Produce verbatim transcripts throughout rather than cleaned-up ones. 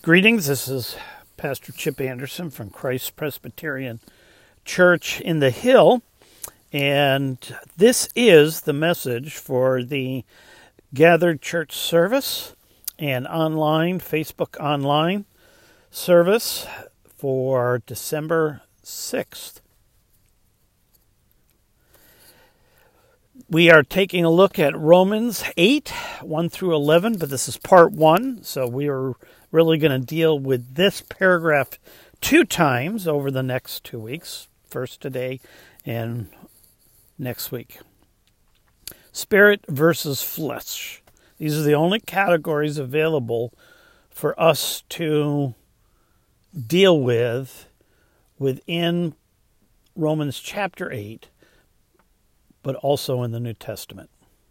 Greetings, this is Pastor Chip Anderson from Christ Presbyterian Church in the Hill, and this is the message for the Gathered Church service and online, Facebook online service for December sixth. We are taking a look at Romans eight, one through eleven, but this is part one, so we are really going to deal with this paragraph two times over the next two weeks, first today and next week. Spirit versus flesh. These are the only categories available for us to deal with within Romans chapter eight, but also in the New Testament.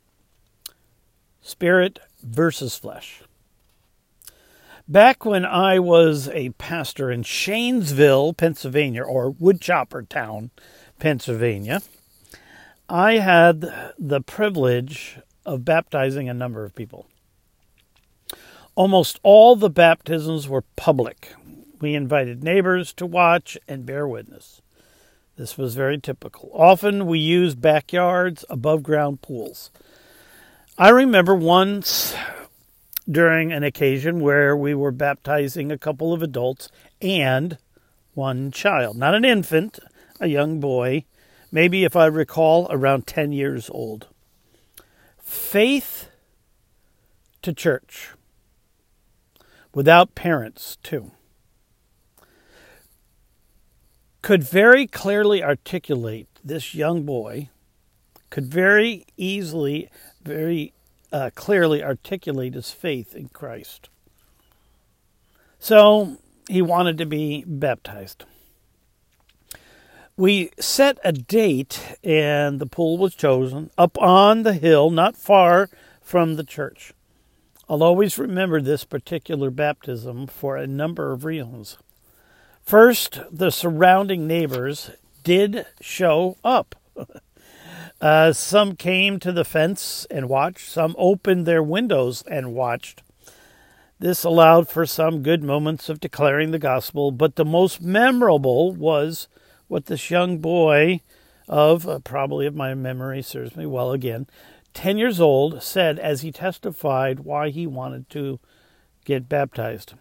Spirit versus flesh. Back when I was a pastor in Shanesville, Pennsylvania, or Woodchopper Town, Pennsylvania, I had the privilege of baptizing a number of people. Almost all the baptisms were public. We invited neighbors to watch and bear witness. This was very typical. Often we used backyards, above-ground pools. I remember once during an occasion where we were baptizing a couple of adults and one child. Not an infant, a young boy, maybe, if I recall, around ten years old. Faith to church. Without parents, too. Could very clearly articulate, this young boy could very easily, very uh, clearly articulate his faith in Christ. So he wanted to be baptized. We set a date and the pool was chosen up on the hill, not far from the church. I'll always remember this particular baptism for a number of reasons. First, the surrounding neighbors did show up. Uh, some came to the fence and watched. Some opened their windows and watched. This allowed for some good moments of declaring the gospel, but the most memorable was what this young boy of, uh, probably if my memory serves me well again, ten years old, said as he testified why he wanted to get baptized.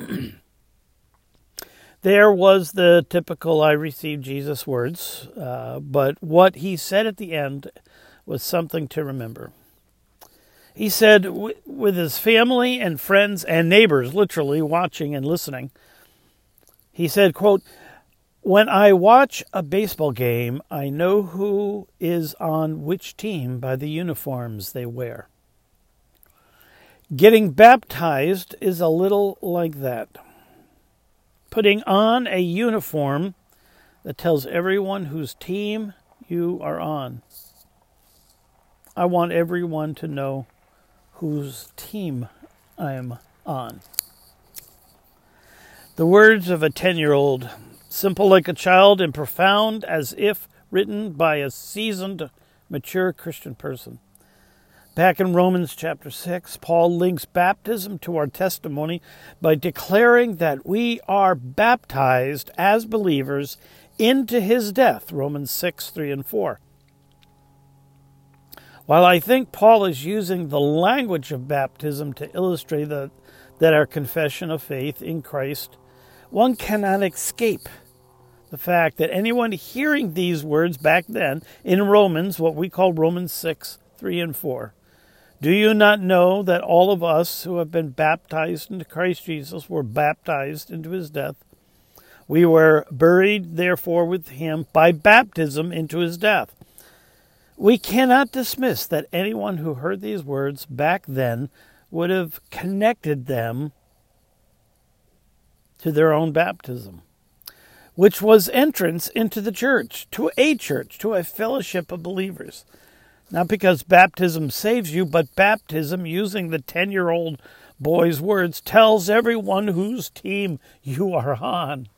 There was the typical "I received Jesus" words, uh, but what he said at the end was something to remember. He said, w- with his family and friends and neighbors literally watching and listening, he said, quote, "When I watch a baseball game, I know who is on which team by the uniforms they wear. Getting baptized is a little like that. Putting on a uniform that tells everyone whose team you are on. I want everyone to know whose team I'm on." The words of a ten-year-old, simple like a child and profound as if written by a seasoned, mature Christian person. Back in Romans chapter six, Paul links baptism to our testimony by declaring that we are baptized as believers into his death, Romans six, three and four. While I think Paul is using the language of baptism to illustrate the, that our confession of faith in Christ, one cannot escape the fact that anyone hearing these words back then in Romans, what we call Romans six, three and four, do you not know that all of us who have been baptized into Christ Jesus were baptized into his death? We were buried, therefore, with him by baptism into his death. We cannot dismiss that anyone who heard these words back then would have connected them to their own baptism, which was entrance into the church, to a church, to a fellowship of believers. Not because baptism saves you, but baptism, using the ten-year-old boy's words, tells everyone whose team you are on.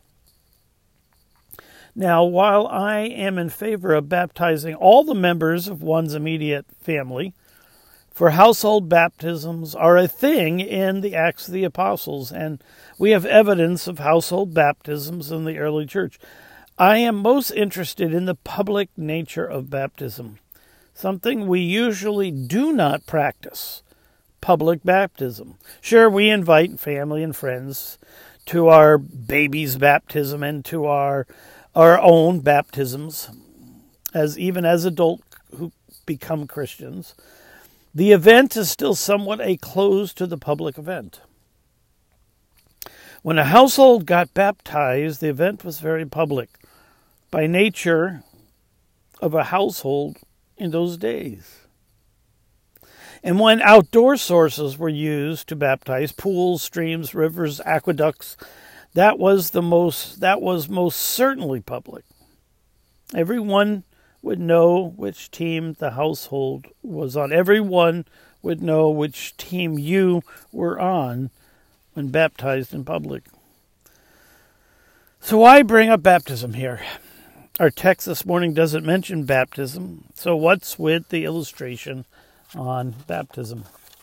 Now, while I am in favor of baptizing all the members of one's immediate family, For household baptisms are a thing in the Acts of the Apostles, and we have evidence of household baptisms in the early church. I am most interested in the public nature of baptism, something we usually do not practice, public baptism. Sure, we invite family and friends to our baby's baptism and to our our own baptisms, as even as adults who become Christians. The event is still somewhat a close to the public event. When a household got baptized, the event was very public, by nature of a household in those days. And when outdoor sources were used to baptize, pools, streams, rivers, aqueducts, that was the most that was most certainly public. Everyone would know which team the household was on. Everyone would know which team you were on when baptized in public. So why bring up baptism here? Our text this morning doesn't mention baptism, so what's with the illustration on baptism?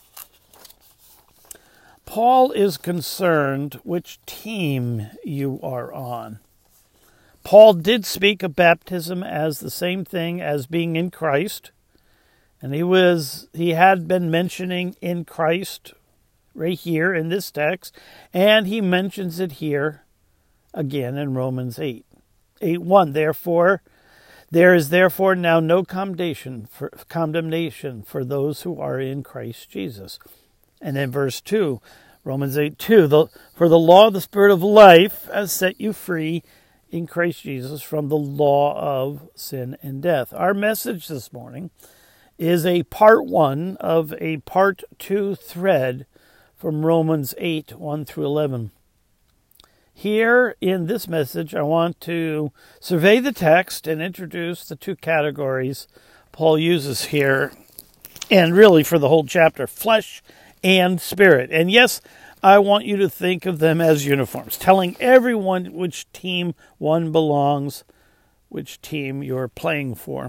Paul is concerned which team you are on. Paul did speak of baptism as the same thing as being in Christ, and he was he had been mentioning in Christ right here in this text, and he mentions it here again in Romans eight. eight one, therefore, there is therefore now no condemnation for, condemnation for those who are in Christ Jesus. And then verse two, Romans eight two, the, for the law of the Spirit of life has set you free in Christ Jesus from the law of sin and death. Our message this morning is a part one of a part two thread from Romans eight one through eleven. Here in this message, I want to survey the text and introduce the two categories Paul uses here, and really for the whole chapter, flesh and spirit. And yes, I want you to think of them as uniforms, telling everyone which team one belongs, which team you're playing for.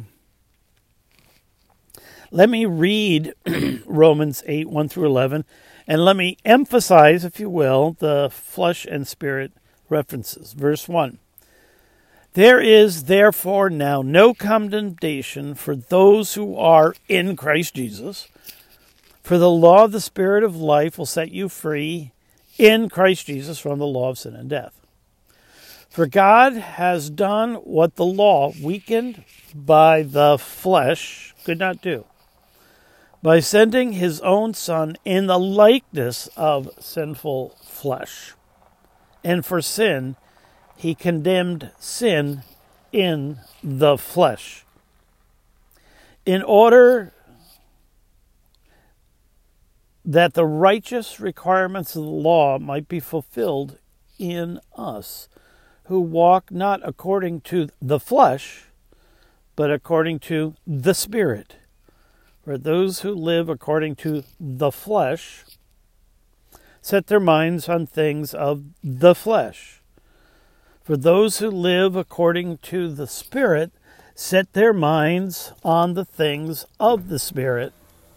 Let me read Romans eight one through eleven, and let me emphasize, if you will, the flesh and spirit references. Verse one. There is therefore now no condemnation for those who are in Christ Jesus. For the law of the Spirit of life will set you free in Christ Jesus from the law of sin and death. For God has done what the law, weakened by the flesh, could not do, by sending his own Son in the likeness of sinful flesh. And for sin, he condemned sin in the flesh, in order that the righteous requirements of the law might be fulfilled in us, who walk not according to the flesh, but according to the Spirit. For those who live according to the flesh set their minds on things of the flesh. For those who live according to the Spirit set their minds on the things of the Spirit.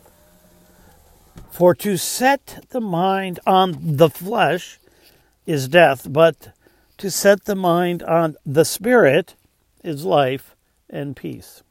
For to set the mind on the flesh is death, but to set the mind on the Spirit is life and peace.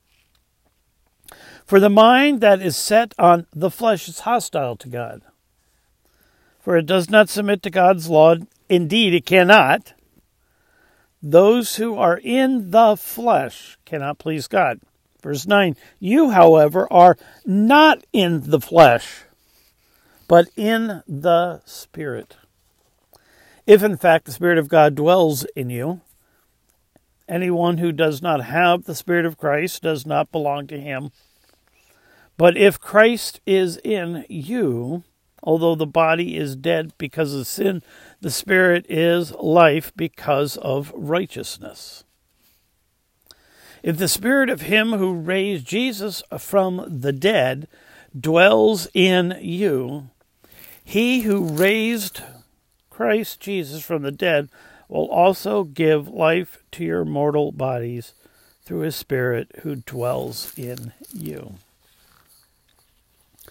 For the mind that is set on the flesh is hostile to God, for it does not submit to God's law. Indeed, it cannot. Those who are in the flesh cannot please God. Verse nine, you, however, are not in the flesh, but in the Spirit. If, in fact, the Spirit of God dwells in you, anyone who does not have the Spirit of Christ does not belong to him. But if Christ is in you, although the body is dead because of sin, the Spirit is life because of righteousness. If the Spirit of him who raised Jesus from the dead dwells in you, he who raised Christ Jesus from the dead will also give life to your mortal bodies through his Spirit who dwells in you.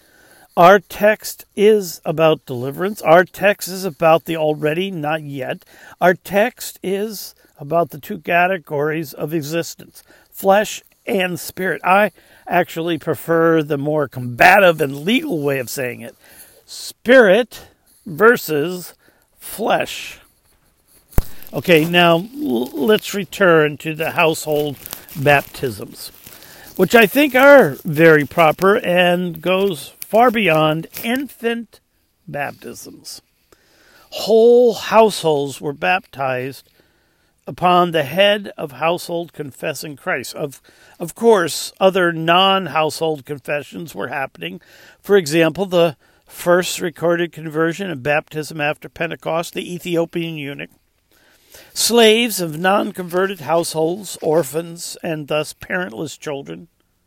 Our text is about deliverance. Our text is about the already, not yet. Our text is about the two categories of existence, flesh and spirit. I actually prefer the more combative and legal way of saying it. Spirit versus flesh. Okay, now let's return to the household baptisms, which I think are very proper and goes far beyond infant baptisms. Whole households were baptized upon the head of household confessing Christ. Of, of course, other non-household confessions were happening. For example, the first recorded conversion and baptism after Pentecost, the Ethiopian eunuch. Slaves of non-converted households, orphans, and thus parentless children.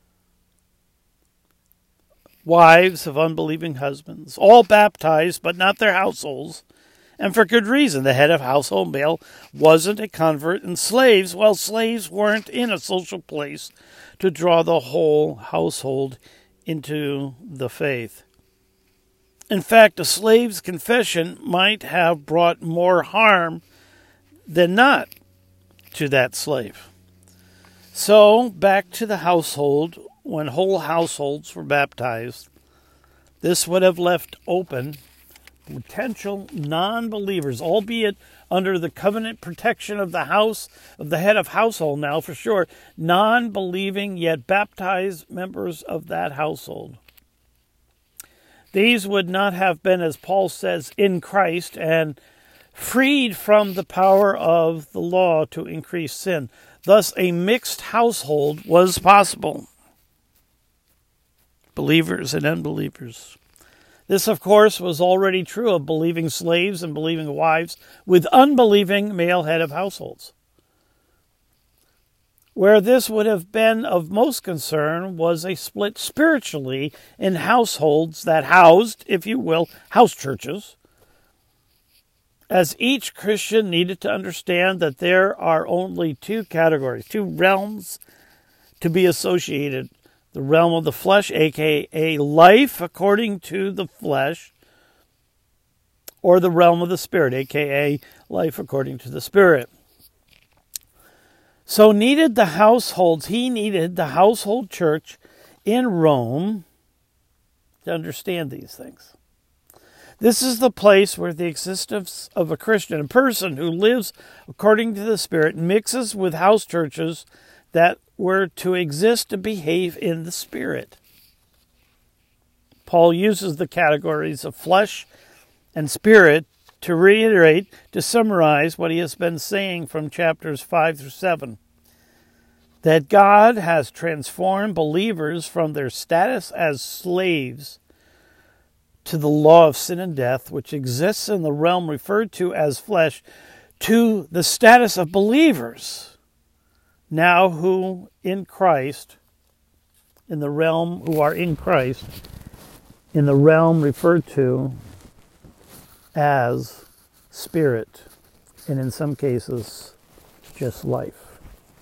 Wives of unbelieving husbands, all baptized, but not their households. And for good reason. The head of household male wasn't a convert, and slaves, well, slaves weren't in a social place to draw the whole household into the faith. In fact, a slave's confession might have brought more harm than not to that slave. So, back to the household, when whole households were baptized, this would have left open potential non-believers, albeit under the covenant protection of the house, of the head of household now for sure, non-believing yet baptized members of that household. These would not have been, as Paul says, in Christ and freed from the power of the law to increase sin. Thus, a mixed household was possible. Believers and unbelievers. This, of course, was already true of believing slaves and believing wives with unbelieving male head of households. Where this would have been of most concern was a split spiritually in households that housed, if you will, house churches, as each Christian needed to understand that there are only two categories, two realms to be associated. The realm of the flesh, aka life according to the flesh, or the realm of the spirit, aka life according to the spirit. So needed the households, he needed the household church in Rome to understand these things. This is the place where the existence of a Christian, a person who lives according to the Spirit, mixes with house churches that were to exist to behave in the Spirit. Paul uses the categories of flesh and spirit to reiterate, to summarize what he has been saying from chapters five through seven. That God has transformed believers from their status as slaves to the law of sin and death, which exists in the realm referred to as flesh, to the status of believers, now who in Christ, in the realm, who are in Christ, in the realm referred to as spirit, and in some cases, just life.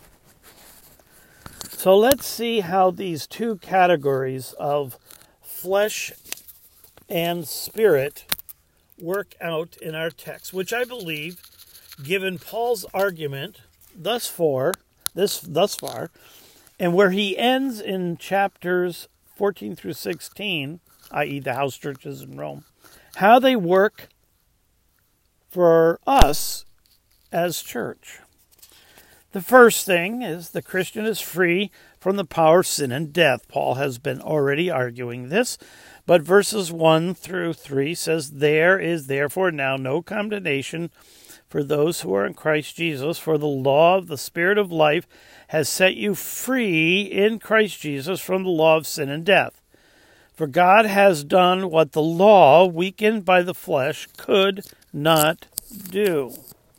So let's see how these two categories of flesh and spirit work out in our text, which I believe, given Paul's argument thus far, this thus far, and where he ends in chapters fourteen through sixteen, that is the house churches in Rome, how they work for us as church. The first thing is the Christian is free from the power of sin and death. Paul has been already arguing this. But verses one through three says, there is therefore now no condemnation for those who are in Christ Jesus, for the law of the Spirit of life has set you free in Christ Jesus from the law of sin and death. For God has done what the law, weakened by the flesh, could not do.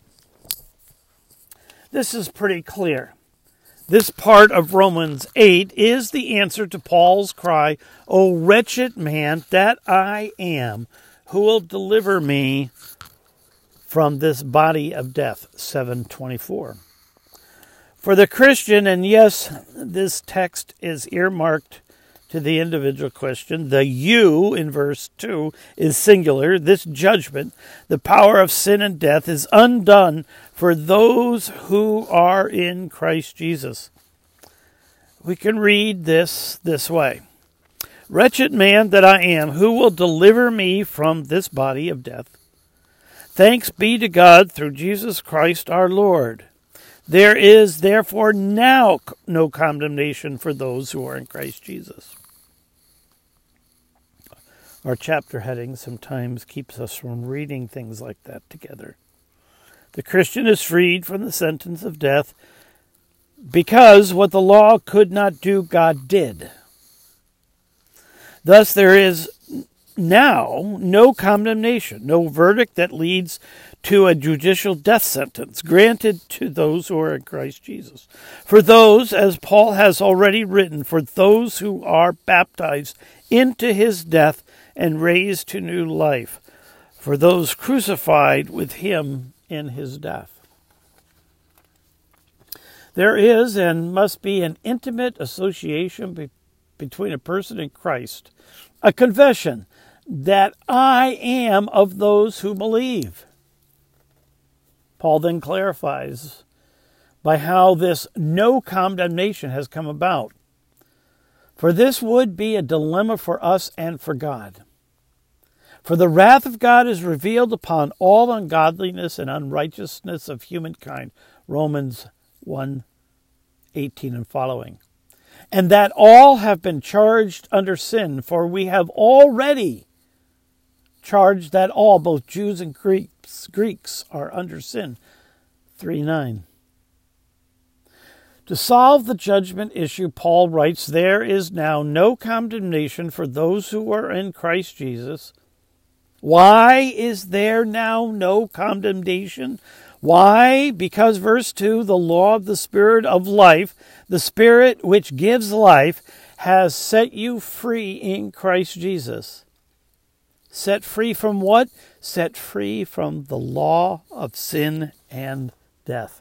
This is pretty clear. This part of Romans eight is the answer to Paul's cry, O wretched man that I am, who will deliver me from this body of death, seven twenty-four. For the Christian, and yes, this text is earmarked to the individual Christian. The you in verse two is singular. This judgment, the power of sin and death, is undone for those who are in Christ Jesus. We can read this this way. Wretched man that I am, who will deliver me from this body of death? Thanks be to God through Jesus Christ our Lord. There is therefore now no condemnation for those who are in Christ Jesus. Our chapter heading sometimes keeps us from reading things like that together. The Christian is freed from the sentence of death because what the law could not do, God did. Thus there is now no condemnation, no verdict that leads to a judicial death sentence granted to those who are in Christ Jesus. For those, as Paul has already written, for those who are baptized into his death and raised to new life, for those crucified with him in his death. There is and must be an intimate association be- between a person and Christ, a confession that I am of those who believe. Paul then clarifies by how this no condemnation has come about. For this would be a dilemma for us and for God. For the wrath of God is revealed upon all ungodliness and unrighteousness of humankind. Romans one eighteen and following. And that all have been charged under sin, for we have already charged that all, both Jews and Greeks, Greeks are under sin. three nine. To solve the judgment issue, Paul writes, there is now no condemnation for those who are in Christ Jesus. Why is there now no condemnation? Why? Because verse two, the law of the Spirit of life, the Spirit which gives life, has set you free in Christ Jesus. Set free from what? Set free from the law of sin and death.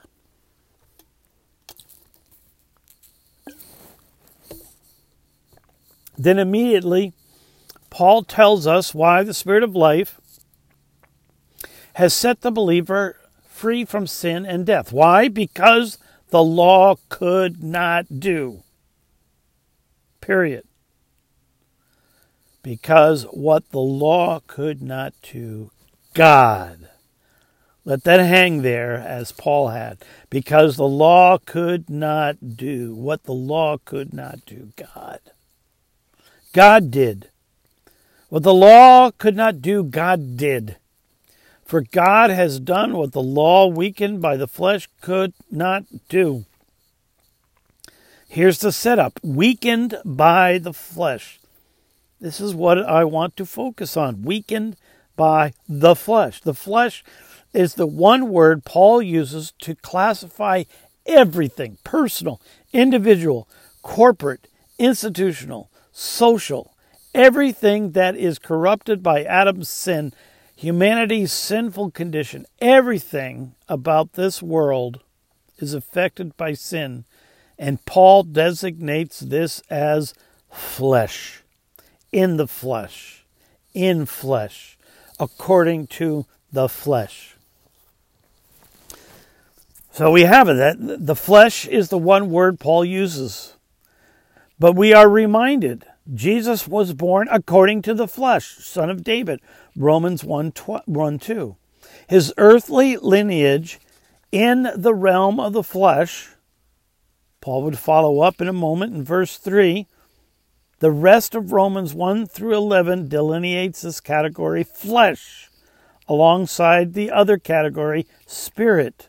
Then immediately, Paul tells us why the Spirit of life has set the believer free from sin and death. Why? Because the law could not do. Period. Because what the law could not do, God. Let that hang there as Paul had. Because the law could not do what the law could not do, God. God did. What the law could not do, God did. For God has done what the law, weakened by the flesh, could not do. Here's the setup. Weakened by the flesh. This is what I want to focus on. Weakened by the flesh. The flesh is the one word Paul uses to classify everything. Personal, individual, corporate, institutional, social. Everything that is corrupted by Adam's sin, humanity's sinful condition. Everything about this world is affected by sin. And Paul designates this as flesh. In the flesh. In flesh. According to the flesh. So we have it. That the flesh is the one word Paul uses. But we are reminded, Jesus was born according to the flesh, son of David, Romans one two. His earthly lineage in the realm of the flesh, Paul would follow up in a moment in verse three. The rest of Romans one through eleven delineates this category, flesh, alongside the other category, spirit.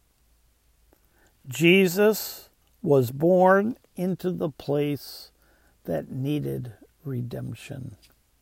Jesus was born into the place that needed redemption.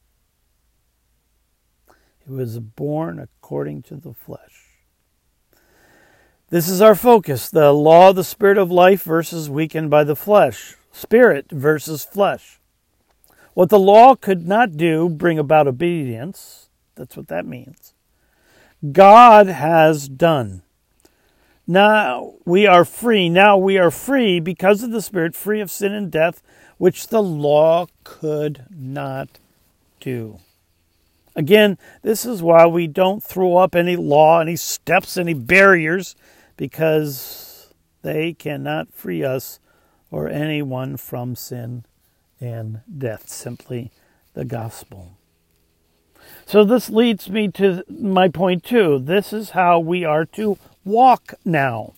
He was born according to the flesh. This is our focus, the law of the Spirit of life versus weakened by the flesh. Spirit versus flesh. What the law could not do, bring about obedience. That's what that means. God has done. Now we are free. Now we are free because of the Spirit, free of sin and death. which the law could not do. Again, this is why we don't throw up any law, any steps, any barriers, because they cannot free us or anyone from sin and death. Simply the gospel. So this leads me to my point two. This is how we are to walk now.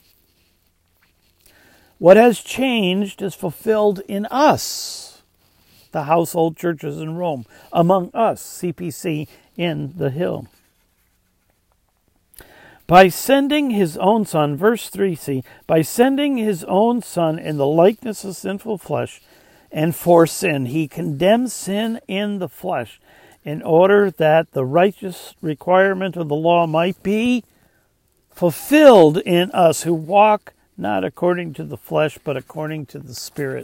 What has changed is fulfilled in us, the household churches in Rome, among us, C P C in the hill. By sending his own son, verse three c, by sending his own son in the likeness of sinful flesh, and for sin, he condemns sin in the flesh, in order that the righteous requirement of the law might be fulfilled in us who walk not according to the flesh, but according to the Spirit.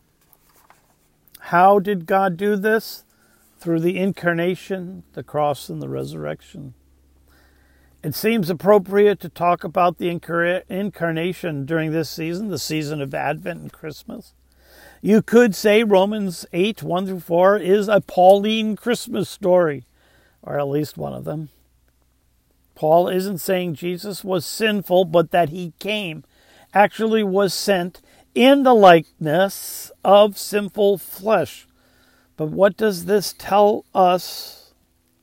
How did God do this? Through the incarnation, the cross, and the resurrection. It seems appropriate to talk about the incarnation during this season, the season of Advent and Christmas. You could say Romans eight, one through four is a Pauline Christmas story, or at least one of them. Paul isn't saying Jesus was sinful, but that he came, actually was sent in the likeness of sinful flesh. But what does this tell us?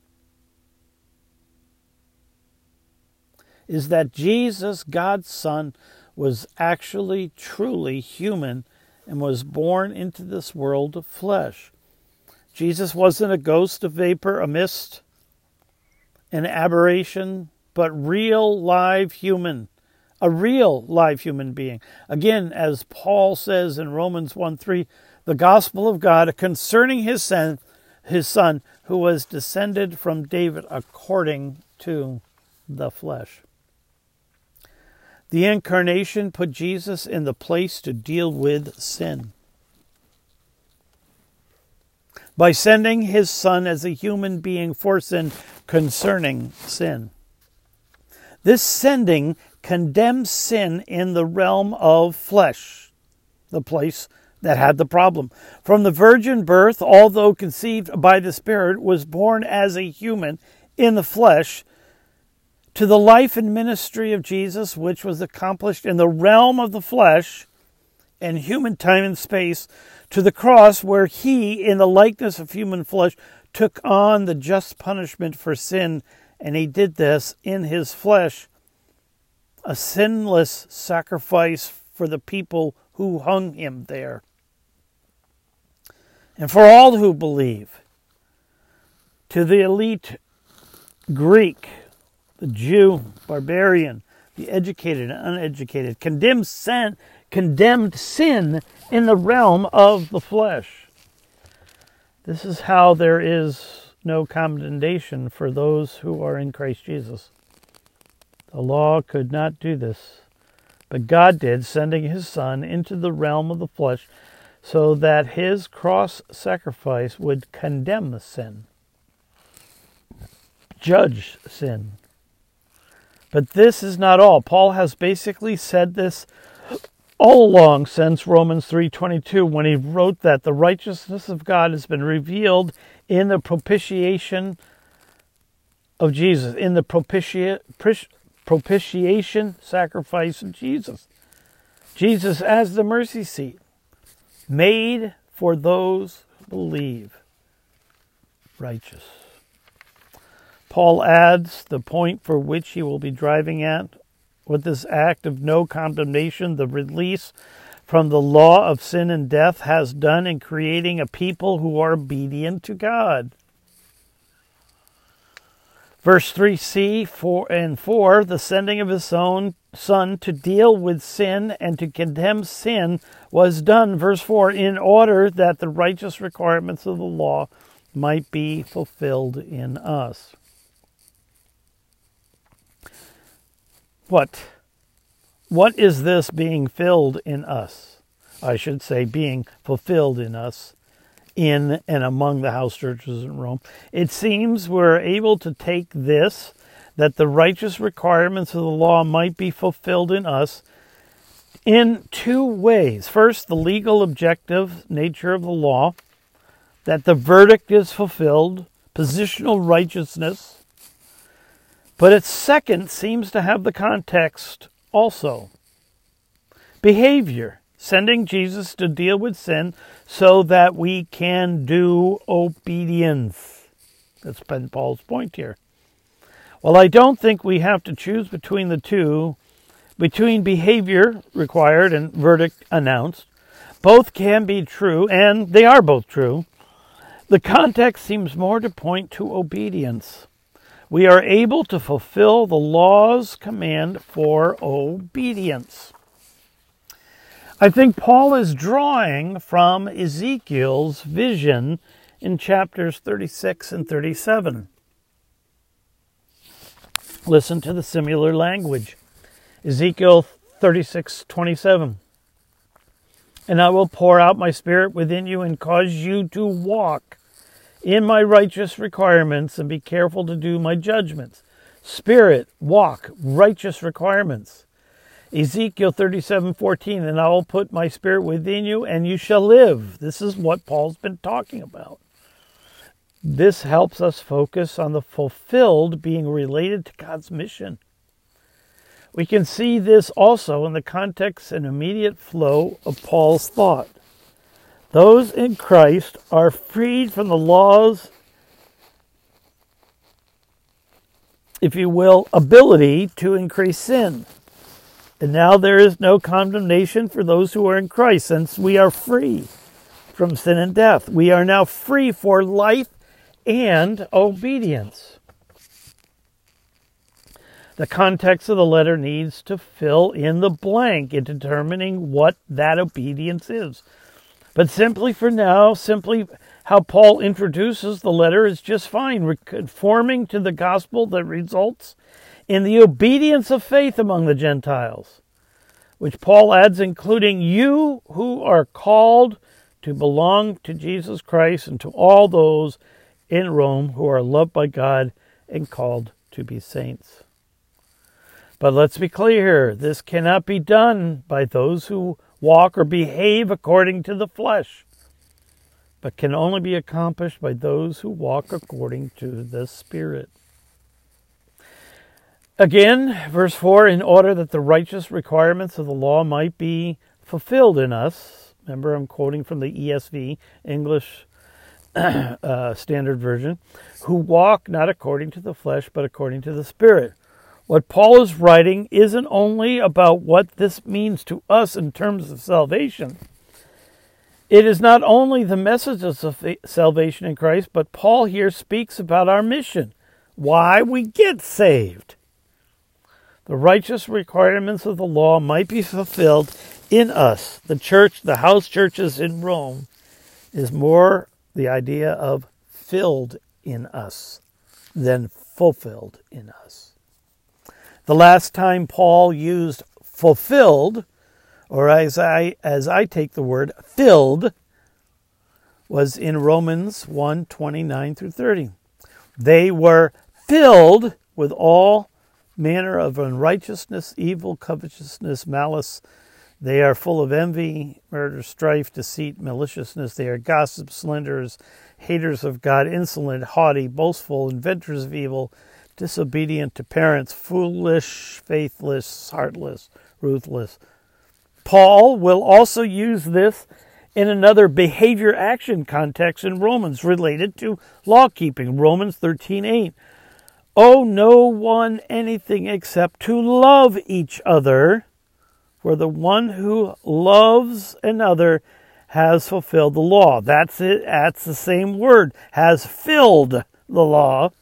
Is that Jesus, God's Son, was actually truly human and was born into this world of flesh. Jesus wasn't a ghost, a vapor, a mist, an aberration, but real live human, a real live human being. Again, as Paul says in Romans one three, the gospel of God concerning his son, his son, who was descended from David according to the flesh. The incarnation put Jesus in the place to deal with sin. By sending his son as a human being for sin concerning sin. This sending condemns sin in the realm of flesh, the place that had the problem. From the virgin birth, although conceived by the Spirit, was born as a human in the flesh, to the life and ministry of Jesus, which was accomplished in the realm of the flesh and human time and space, to the cross where he, in the likeness of human flesh, took on the just punishment for sin, and he did this in his flesh, a sinless sacrifice for the people who hung him there. And for all who believe, to the elite Greek, the Jew, barbarian, the educated and uneducated, condemned sin, condemned sin in the realm of the flesh. This is how there is no condemnation for those who are in Christ Jesus. The law could not do this, but God did, sending his Son into the realm of the flesh so that his cross sacrifice would condemn sin, judge sin. But this is not all. Paul has basically said this all along since Romans three twenty-two, when he wrote that the righteousness of God has been revealed in the propitiation of Jesus, in the propitiation propitiation sacrifice of Jesus. Jesus as the mercy seat, made for those who believe, righteous. Paul adds the point for which he will be driving at with this act of no condemnation, the release from the law of sin and death has done in creating a people who are obedient to God. Verse three c four and four, the sending of his own Son to deal with sin and to condemn sin was done, verse four, in order that the righteous requirements of the law might be fulfilled in us. What? What is this being filled in us? I should say being fulfilled in us, in and among the house churches in Rome. It seems we're able to take this, that the righteous requirements of the law might be fulfilled in us, in two ways. First, the legal objective nature of the law, that the verdict is fulfilled, positional righteousness. But its second seems to have the context also. Behavior, sending Jesus to deal with sin so that we can do obedience. That's been Paul's point here. Well, I don't think we have to choose between the two, between behavior required and verdict announced. Both can be true, and they are both true. The context seems more to point to obedience. We are able to fulfill the law's command for obedience. I think Paul is drawing from Ezekiel's vision in chapters thirty-six and thirty-seven. Listen to the similar language. Ezekiel thirty-six twenty-seven. And I will pour out my spirit within you and cause you to walk in my righteous requirements and be careful to do my judgments. Spirit, walk, righteous requirements. Ezekiel thirty-seven fourteen, and I will put my spirit within you and you shall live. This is what Paul's been talking about. This helps us focus on the fulfilled being related to God's mission. We can see this also in the context and immediate flow of Paul's thought. Those in Christ are freed from the law's, if you will, ability to increase sin. And now there is no condemnation for those who are in Christ, since we are free from sin and death. We are now free for life and obedience. The context of the letter needs to fill in the blank in determining what that obedience is. But simply for now, simply how Paul introduces the letter is just fine, conforming to the gospel that results in the obedience of faith among the Gentiles, which Paul adds, including you who are called to belong to Jesus Christ and to all those in Rome who are loved by God and called to be saints. But let's be clear, this cannot be done by those who walk or behave according to the flesh, but can only be accomplished by those who walk according to the Spirit. Again, verse four, in order that the righteous requirements of the law might be fulfilled in us. Remember, I'm quoting from the E S V, English uh, Standard Version, who walk not according to the flesh, but according to the Spirit. What Paul is writing isn't only about what this means to us in terms of salvation. It is not only the message of salvation in Christ, but Paul here speaks about our mission, why we get saved. The righteous requirements of the law might be fulfilled in us. The church, the house churches in Rome, is more the idea of filled in us than fulfilled in us. The last time Paul used fulfilled, or as I as I take the word filled, was in Romans one, twenty-nine through thirty. They were filled with all manner of unrighteousness, evil, covetousness, malice. They are full of envy, murder, strife, deceit, maliciousness. They are gossips, slanderers, haters of God, insolent, haughty, boastful, inventors of evil, disobedient to parents, foolish, faithless, heartless, ruthless. Paul will also use this in another behavior action context in Romans related to law keeping. Romans thirteen eight. Owe no one anything except to love each other, for the one who loves another has fulfilled the law. That's it. That's the same word, has filled the law.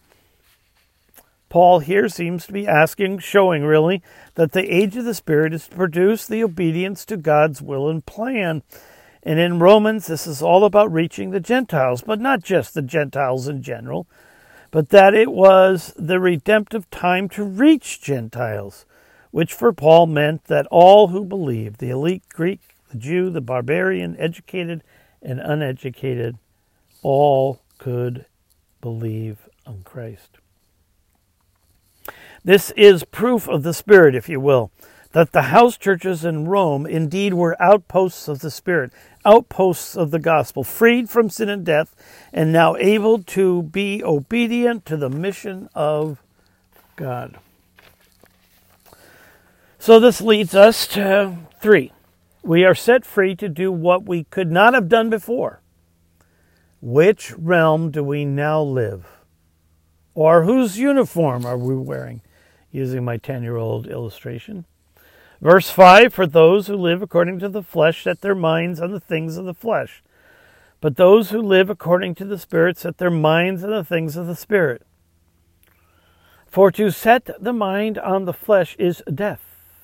Paul here seems to be asking, showing really, that the age of the Spirit is to produce the obedience to God's will and plan. And in Romans, this is all about reaching the Gentiles, but not just the Gentiles in general, but that it was the redemptive time to reach Gentiles, which for Paul meant that all who believed, the elite Greek, the Jew, the barbarian, educated and uneducated, all could believe on Christ. This is proof of the Spirit, if you will. that the house churches in Rome indeed were outposts of the Spirit, outposts of the gospel, freed from sin and death, and now able to be obedient to the mission of God. So this leads us to three. We are set free to do what we could not have done before. Which realm do we now live? Or whose uniform are we wearing? Using my ten-year-old illustration. Verse five, for those who live according to the flesh set their minds on the things of the flesh. But those who live according to the Spirit set their minds on the things of the Spirit. For to set the mind on the flesh is death.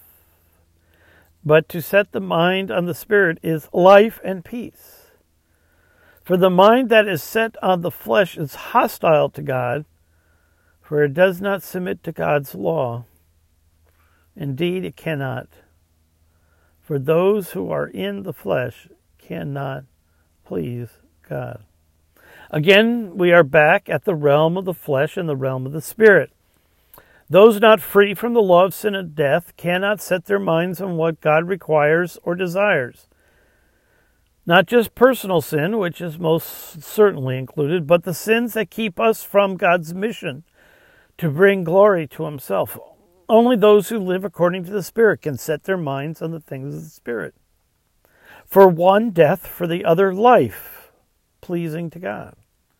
But to set the mind on the Spirit is life and peace. For the mind that is set on the flesh is hostile to God, for it does not submit to God's law. Indeed, it cannot. For those who are in the flesh cannot please God. Again, we are back at the realm of the flesh and the realm of the Spirit. Those not free from the law of sin and death cannot set their minds on what God requires or desires. Not just personal sin, which is most certainly included, but the sins that keep us from God's mission to bring glory to himself. Only those who live according to the Spirit can set their minds on the things of the Spirit. For one, death; for the other, life, pleasing to God.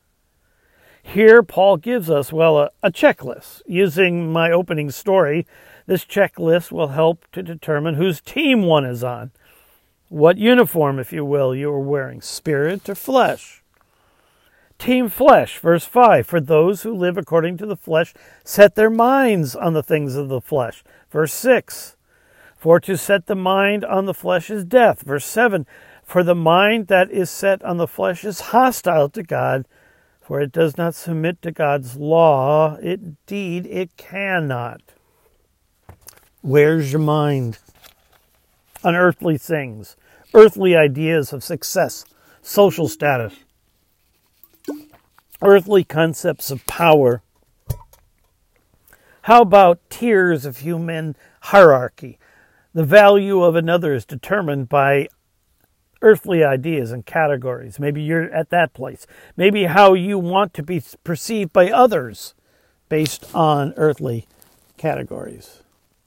Here, Paul gives us, well, a, a checklist. Using my opening story, this checklist will help to determine whose team one is on. What uniform, if you will, you are wearing, spirit or flesh. Team flesh, verse five, for those who live according to the flesh set their minds on the things of the flesh. Verse six, for to set the mind on the flesh is death. Verse seven, for the mind that is set on the flesh is hostile to God, for it does not submit to God's law. Indeed, it cannot. Where's your mind? On earthly things, earthly ideas of success, social status, earthly concepts of power. How about tiers of human hierarchy? The value of another is determined by earthly ideas and categories. Maybe you're at that place. Maybe how you want to be perceived by others based on earthly categories.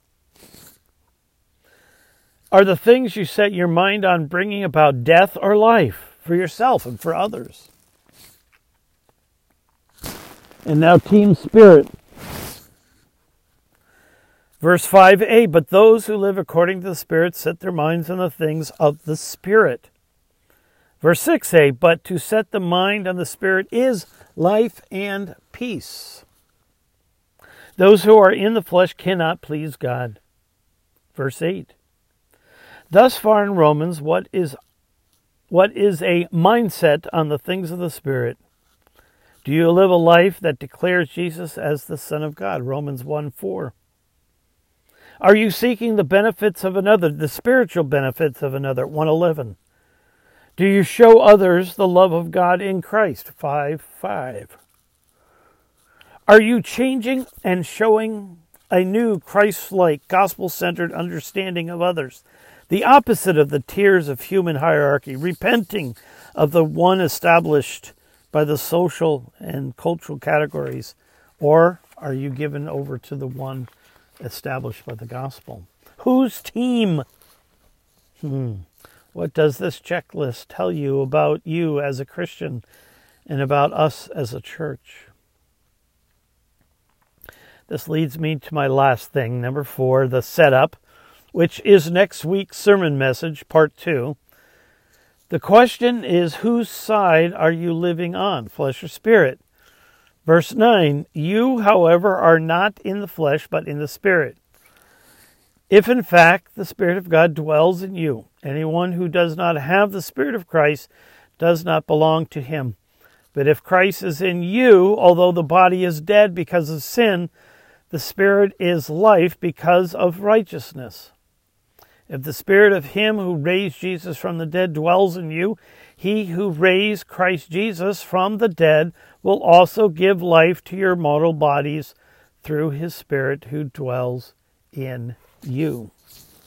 Are the things you set your mind on bringing about death or life for yourself and for others? And now team spirit. Verse five a, but those who live according to the Spirit set their minds on the things of the Spirit. Verse six a, but to set the mind on the Spirit is life and peace. Those who are in the flesh cannot please God. Verse eight. Thus far in Romans, what is what is a mindset on the things of the Spirit? Do you live a life that declares Jesus as the Son of God? Romans one four. Are you seeking the benefits of another, the spiritual benefits of another? one eleven. Do you show others the love of God in Christ? five five. Are you changing and showing a new Christ-like, gospel-centered understanding of others? The opposite of the tiers of human hierarchy, repenting of the one established by the social and cultural categories? Or are you given over to the one established by the gospel? Whose team? Hmm. What does this checklist tell you about you as a Christian and about us as a church? This leads me to my last thing, number four, the setup, which is next week's sermon message, part two. The question is, whose side are you living on, flesh or spirit? Verse nine, you, however, are not in the flesh, but in the Spirit. If, in fact, the Spirit of God dwells in you, anyone who does not have the Spirit of Christ does not belong to him. But if Christ is in you, although the body is dead because of sin, the Spirit is life because of righteousness. If the Spirit of him who raised Jesus from the dead dwells in you, he who raised Christ Jesus from the dead will also give life to your mortal bodies through his Spirit who dwells in you.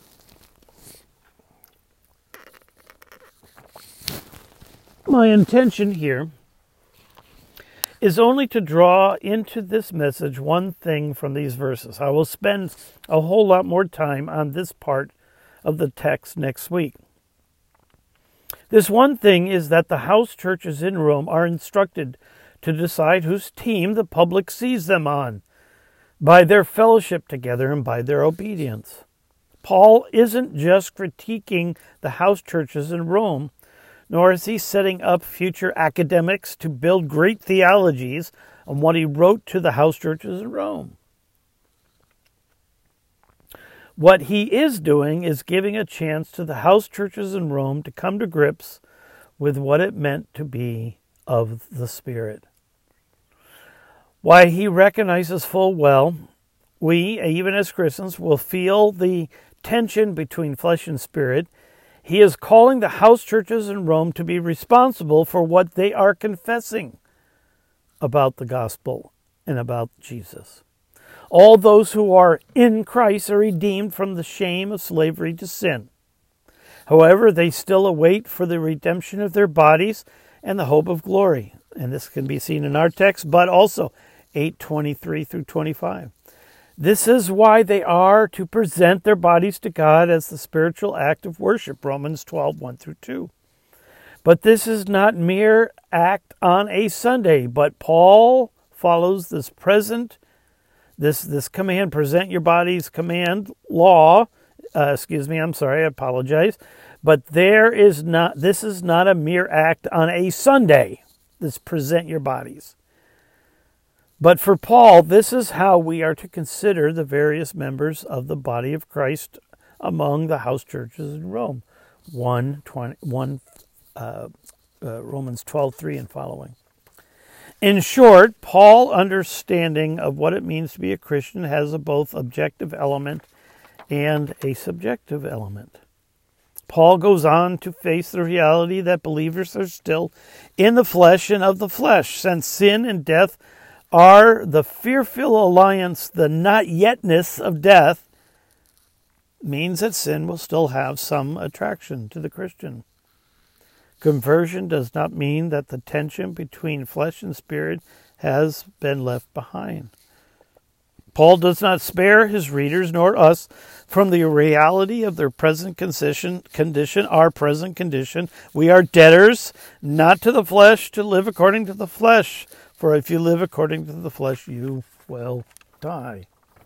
My intention here is only to draw into this message one thing from these verses. I will spend a whole lot more time on this part of the text next week. This one thing is that the house churches in Rome are instructed to decide whose team the public sees them on, by their fellowship together and by their obedience. Paul isn't just critiquing the house churches in Rome, nor is he setting up future academics to build great theologies on what he wrote to the house churches in Rome. What he is doing is giving a chance to the house churches in Rome to come to grips with what it meant to be of the Spirit. Why he recognizes full well, we, even as Christians, will feel the tension between flesh and spirit. He is calling the house churches in Rome to be responsible for what they are confessing about the gospel and about Jesus. All those who are in Christ are redeemed from the shame of slavery to sin. However, they still await for the redemption of their bodies and the hope of glory. And this can be seen in our text, but also eight twenty-three through twenty-five. This is why they are to present their bodies to God as the spiritual act of worship, Romans twelve, one through two. But this is not mere act on a Sunday, but Paul follows this present, this, this command, present your bodies command law, uh, excuse me, I'm sorry, I apologize, but there is not, this is not a mere act on a Sunday, this present your bodies. But for Paul, this is how we are to consider the various members of the body of Christ among the house churches in Rome. one, twenty, one uh, uh, Romans twelve, three and following. In short, Paul's understanding of what it means to be a Christian has a both objective element and a subjective element. Paul goes on to face the reality that believers are still in the flesh and of the flesh, since sin and death are the fearful alliance, the not yetness of death, means that sin will still have some attraction to the Christian. Conversion does not mean that the tension between flesh and spirit has been left behind. Paul does not spare his readers nor us from the reality of their present condition, condition, our present condition. We are debtors, not to the flesh, to live according to the flesh. For if you live according to the flesh, you will die.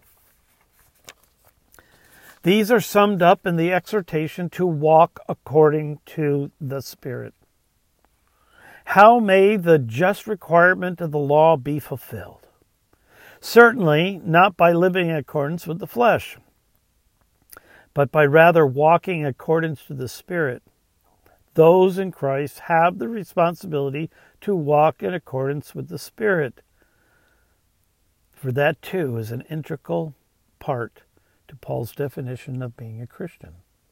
These are summed up in the exhortation to walk according to the Spirit. How may the just requirement of the law be fulfilled? Certainly not by living in accordance with the flesh, but by rather walking in accordance to the Spirit. Those in Christ have the responsibility to walk in accordance with the Spirit. For that too is an integral part to Paul's definition of being a Christian.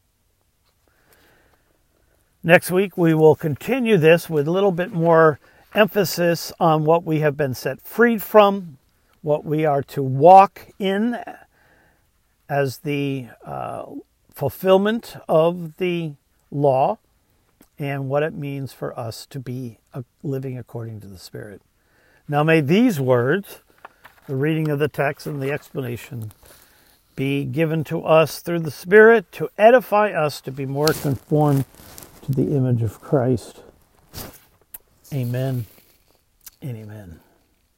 Next week we will continue this with a little bit more emphasis on what we have been set free from, what we are to walk in as the uh, fulfillment of the law, and what it means for us to be living according to the Spirit. Now may these words, the reading of the text and the explanation, be given to us through the Spirit to edify us to be more conformed to the image of Christ. Amen and amen.